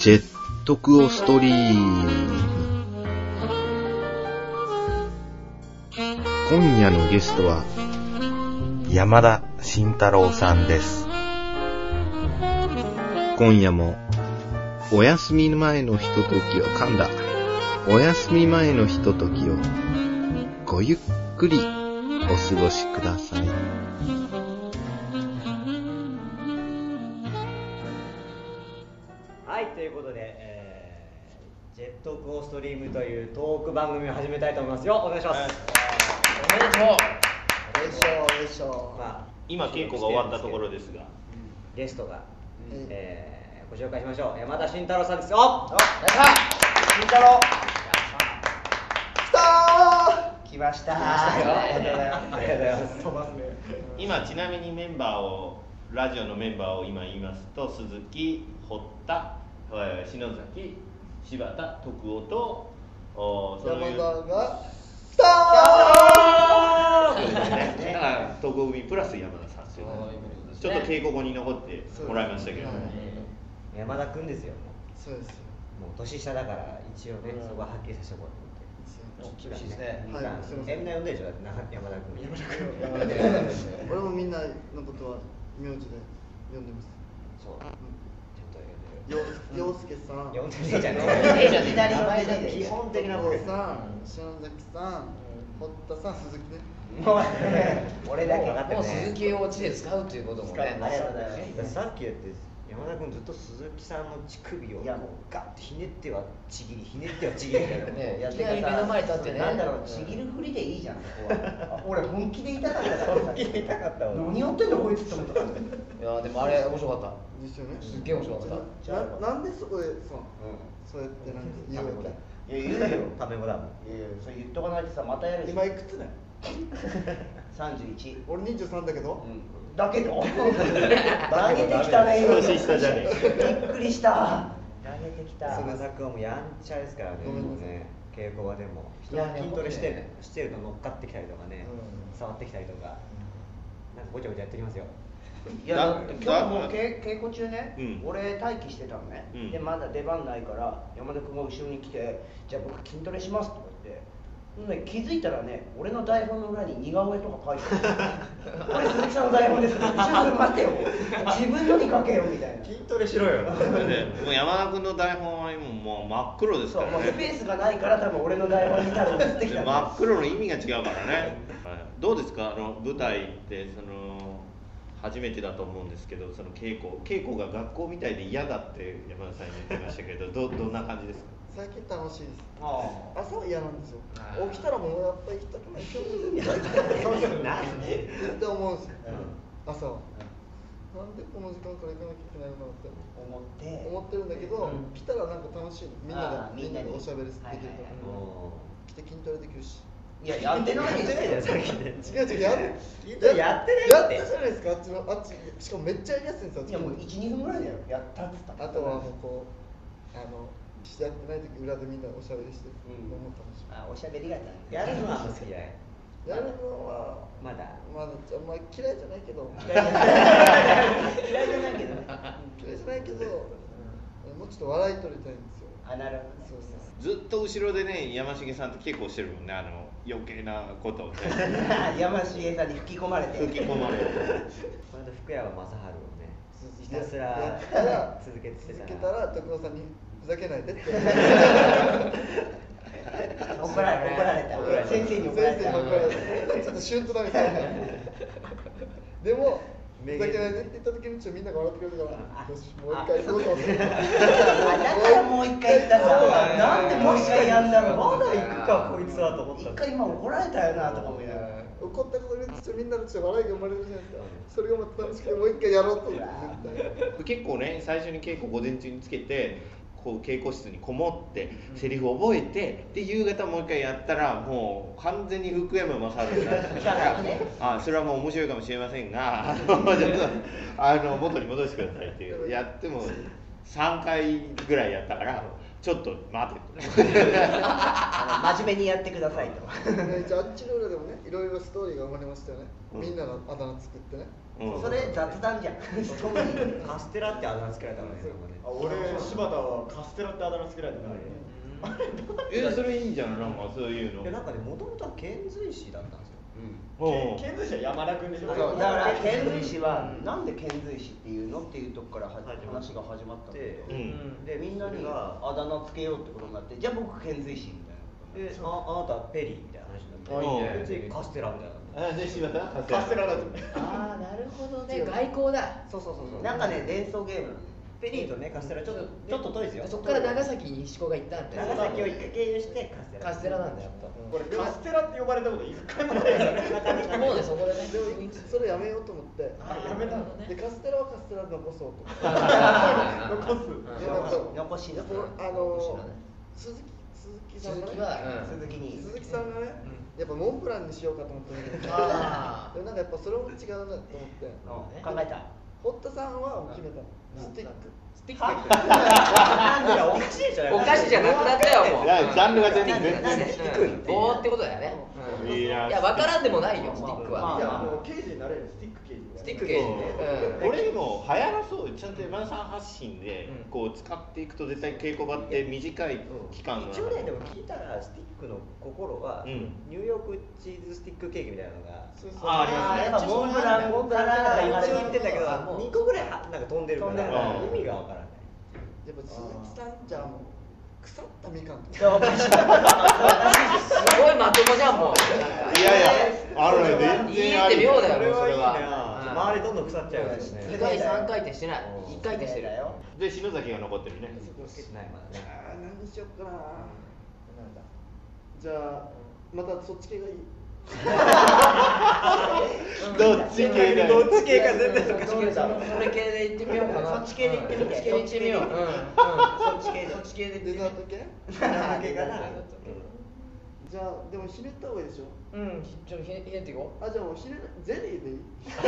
ジェットクオストリーム。今夜のゲストは山田慎太郎さんです。 今夜もお休み前のひとときをお休み前のひとときをごゆっくりお過ごしください。 はい、ということで、ジェットクオストリームというトーク番組を始めたいと思いますよ。お願いします。 おめでとう。 おいしょ。まあ、 今稽古が終わったところですが、 ゲストが、ご紹介しましょう。山田慎太郎さんですよ。 慎太郎来ました。ありがとうございます。ありがとうございます。 今ちなみにラジオのメンバーを今言いますと、鈴木、堀田、篠崎、柴田、徳尾と山田がスターそうですね。だから徳尾組プラス山田さんというちょっと稽古後に残ってもらいましたけど、 山田くんですよ。 そうですよ。 もう年下だから一応ね、そこははっきりさせておこうと思って。 厳しいですね。 はい、すいません。 みんな呼んでるでしょ、山田君。 俺もみんなのことは名字で呼んでます。 そう。 陽介さん。 呼んでねえじゃねえ。 名前で基本的なことさん、篠崎さん、堀田さん、鈴木ね。 俺だけ分かってるね。 もう鈴木をオチで使うということもね。 ありがとうございます。さっきだって山田君ずっと鈴木さんの乳首をガッてひねってはちぎりひねってはちぎりみたいなね、 やっていきなり目の前に立ってね。 なんだろう、ちぎるふりでいいじゃん。ここは俺本気で痛かったから。本気で痛かったわ。何やってんのこいつって思ったから。 いやでもあれ面白かった。 ですよね。 すっげえ面白かった。 なんでそこでそうやってなんか言うわけ？ いや言うよ。タメ語だもん。いやそれ言っとかないとさ、またやるし。 今いくつだよ ？31。 俺23だけど。 だけど投げてきたね今。 年下じゃねえ。びっくりした。投げてきた。山田君はもうやんちゃですからね。 ごめんなさい。 稽古場でも人が筋トレしてると乗っかってきたりとかね、触ってきたりとか、なんかごちゃごちゃやってきますよ。 いや今日も稽古中ね、俺待機してたのね、でまだ出番ないから山田君が後ろに来て、じゃあ僕筋トレしますとか言って、気づいたらね、俺の台本の裏に似顔絵とか書いてある。これ鈴木さんの台本です。待ってよ、自分のに書けよみたいな。 筋トレしろよ。 もう山田君の台本はもう真っ黒ですからね。 もうスペースがないから多分俺の台本に多分映ってきた。 真っ黒の意味が違うからね。どうですか、舞台って初めてだと思うんですけど、その稽古が学校みたいで嫌だって山田さん言ってましたけど、どんな感じですか？ 最近楽しいです。朝は嫌なんですよ。起きたらもうやっぱり行きたくない。 なんで？ って思うんですよ。朝は。なんでこの時間から行かなきゃいけないのかなって思ってるんだけど、来たらなんか楽しいの。みんなでおしゃべりできるから。来て筋トレできるし。 いや、やってないですよ。 さっきね。 違うやってないって。やったじゃないですか。あっちしかもめっちゃやりやすいんですよ。 いやもう1、2分ぐらいだよ。やったっつった。 あとはもうこうやってない時裏でみんなおしゃべりしてるのも楽しい。 おしゃべりがやるのは好きだよ。 やるのはまだ嫌いじゃないけど。 嫌いじゃないけど。 嫌いじゃないけど、もうちょっと笑い取りたいんですよ。 なるほど。 ずっと後ろでね、山重さんと稽古してるもんね、余計なことをね。 山重さんに吹き込まれて。 この間福山雅治をね、ひたすら続けたら徳尾さんにふざけないでって怒られた。先生に怒られた。 ちょっとシュンとなみたいな。でもふざけないでって言った時にみんなが笑ってくれるから、よしもう一回行こうと思って。 だからもう一回行ったさ。なんでもう一回やんだろう。 まだ行くかこいつはと思った。 一回今怒られたよなとか思いながら。 怒ったことにみんなの笑いが生まれるじゃないですか。それがまた楽しくてもう一回やろうと思って。 結構ね、最初に稽古午前中につけて、こう稽古室にこもってセリフを覚えて、で夕方もう一回やったらもう完全に福山雅治になってたからそれはもう面白いかもしれませんが元に戻してくださいっていうやっても3回ぐらいやったからちょっと待て真面目にやってくださいと。 じゃああっちの裏でもね、いろいろストーリーが生まれましたよね。みんながあだ名作ってね。 それ雑談じゃん。ストーリーカステラってあだ名つけられたのね。 俺柴田はカステラってあだ名つけられたの。 それいいんじゃない、なんかそういうの。 いやなんかね、もともとは遣隋使だったんですよ。 遣隋使は山田君でしょ。 だから遣隋使はなんで遣隋使っていうのっていうとこから話が始まったんで、でみんなにあだ名つけようってことになって、じゃあ僕遣隋使みたいな。 で、あなたペリーみたいな話になって、うちカステラみたいな。 で柴田カステラだと。 ああ、なるほどね、外交だ。 そうなんかね、連想ゲーム。 ペリーとね、カステラちょっと遠いですよ。 そこから長崎に志向が行ったんだよ。 長崎を一回経由してカステラ。 カステラなんだよ。 俺カステラって呼ばれたこと一回もないからね。 もうね、そこでね。 でもそれやめようと思って。 やめたのね。 でカステラはカステラで残そうと思って。 残しな。 鈴木さんがね。鈴木さんがね。やっぱモンブランにしようかと思ったんだけど。でもなんかやっぱそれも違うなと思って。 考えた。 堀田さんは決めたの。スティック。 なんでおかしいじゃない。 お菓子じゃなくなったよもう。 ジャンルが全然棒ってことだよね。いや分からんでもないよ、スティックは。 いやもう刑事になれる、スティック刑事。 スティック刑事ね。 これも流行らそう。ちゃんと山田さん発信でこう使っていくと絶対稽古場って短い期間の。 一応ね、でも聞いたらスティックの心はニューヨークチーズスティックケーキみたいなのがありますね。 モンブランから一応言ってんだけど、2個ぐらいなんか飛んでるから意味がわからない。 やっぱ鈴木さんじゃもう腐ったみかんとか。 すごいまともじゃんもう。 いやいや、あるね、全然あり。 いいって妙だよ、 それそれは。周りどんどん腐っちゃうしね。 2回3回転してない。1回転してる。 で、篠崎が残ってるね。 ないまだね。 何にしよっかな。じゃあまたそっち系がいい。 どっち系だよ。 どっち系か全然それ系で行ってみようかな。 そっち系で行ってみて。 そっち系で行ってみよう。 そっち系で。 そっち系でデザート系？ 系かな。 じゃあでもひねった方がいいでしょ。 ちょっとひねっていこう。 あ、じゃあもうひねゼリーでいい。 ゼリ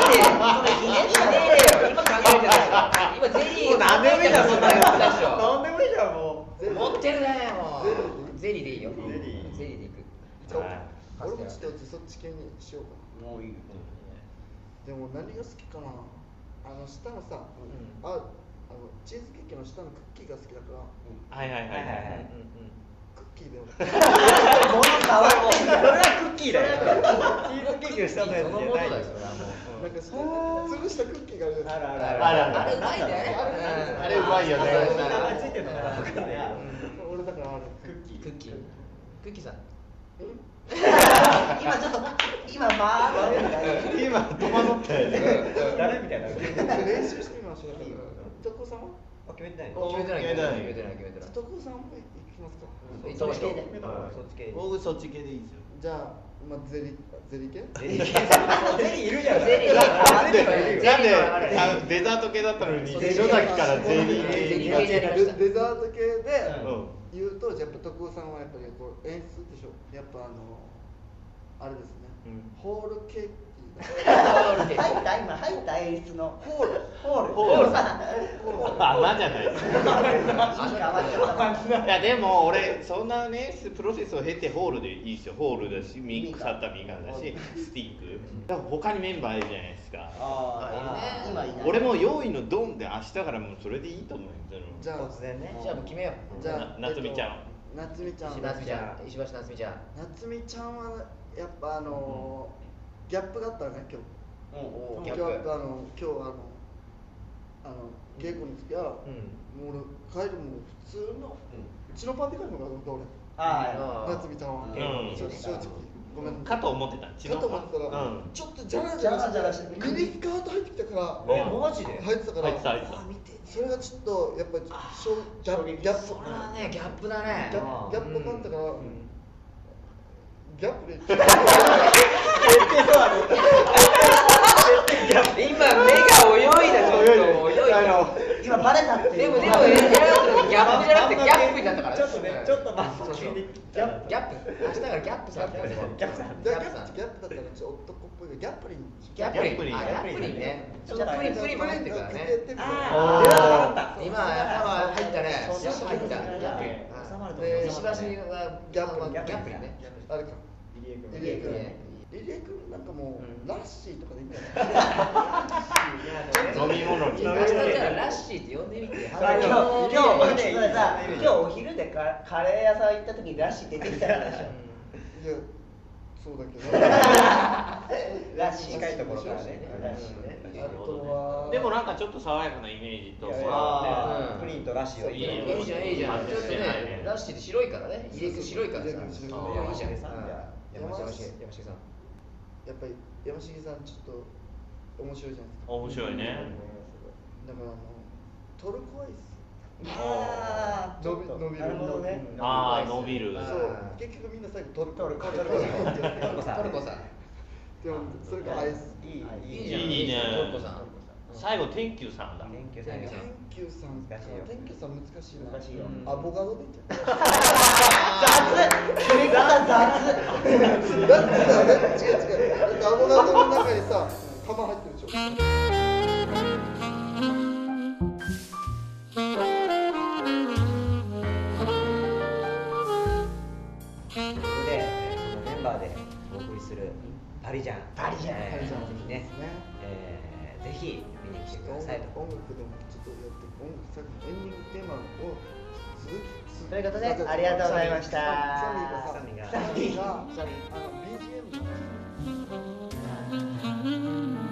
ー今考えてた。今ゼリー。 何でもいいじゃん、そんなの。 何でもいいじゃん、もう。 持ってるね、もう。ゼリーでいいよ。 ゼリーでいく。 俺もちょっとそっち系にしようかな。 もういい。 でも何が好きかな。下のさ、チーズケーキの下のクッキーが好きだから。 はいはいはいはい。 クッキーで。 それはクッキーだよ。チーズケーキの下のやつじゃないよ。 なんか潰したクッキーがあるじゃないですか。 あれうまいね。 あれうまいよね。 名前ついてるのかな。 俺だからあれクッキーさん。 今ちょっと今今戸惑ったよね。 誰みたいな。 練習してみましょう。徳さんは？ 決めてない。 決めてない。 徳さんも行きますか？ そっち系で。 僕そっち系でいいですよ。 じゃあゼリー系？ ゼリーいるじゃん。 ゼリー。 なんでデザート系だったのに篠崎からゼリー系に。 デザート系で言うと、やっぱ徳さんはやっぱりこう演出でしょ。やっぱあれですね。ホールケーキ。 入った演出のホール。 穴じゃないですか。いやでも俺そんなねプロセスを経てホールでいいですよ。ホールだし腐ったみかんだしスティック。だから他にメンバーいるじゃないですか。俺も用意のドンで明日からもうそれでいいと思うんですよ。 じゃあ突然ね。 じゃあもう決めよう。 じゃあ夏美ちゃん。 夏美ちゃん。 石橋夏美ちゃん。 夏美ちゃんはやっぱギャップがあったね今日。今日稽古の時はもう俺帰るも普通のうちのパーティー帰るのかと思った俺。夏美ちゃんは正直ごめん。 かと思ってた。 かと思ってたらちょっとジャラジャラしてミニスカート入ってきたからマジで入ってたからそれがちょっとやっぱりギャップ。 それはねギャップだね。 ギャップがあったからギャップで今目が泳いだ。ちょっと泳いだ。 今バレたって。 でもエラーギャップじゃなくてギャップになったからちょっとね、ちょっとまあギャップ、明日からギャップさんってギャップさんギャップだったらちょっと男っぽいけどギャップリンギャップリンね。ちょっとプリンも入ってるからね。今頭入ったね。やっぱ入った。で石橋はギャップリンね。 あれかリリエ君なんかもうラッシーとかでいいんじゃない？ 飲み物に明日からラッシーって呼んでみて。 今日お昼でカレー屋さん行った時にラッシー出てきたからでしょ。 いやそうだけどラッシー近いところからね。 あとはでもなんかちょっと爽やかなイメージとプリンとラッシーはいいいいじゃんいいじゃん。ちょっとねラッシーって白いからね。入れ白いからさ。 山重さん。 やっぱり山重さんちょっと面白いじゃないですか。 面白いね。 だからトルコアイス伸びる。 なるほどね。 ああ伸びる。 そう結局みんな最後トルコさん。 でもそれがアイスいいね。 トルコさん。 最後天球さんだ。 天球さん難しいな。 難しいよ。 アボカドでいいんじゃない？ 決め方雑。 違う。だってアボカドの中にさ玉入ってるでしょ。 お送りするパリジャン、ぜひね、ぜひ見に来てくださいと。 音楽でもちょっとやって音楽さっきエンディングテーマを鈴木ということでありがとうございました。 サミがBGM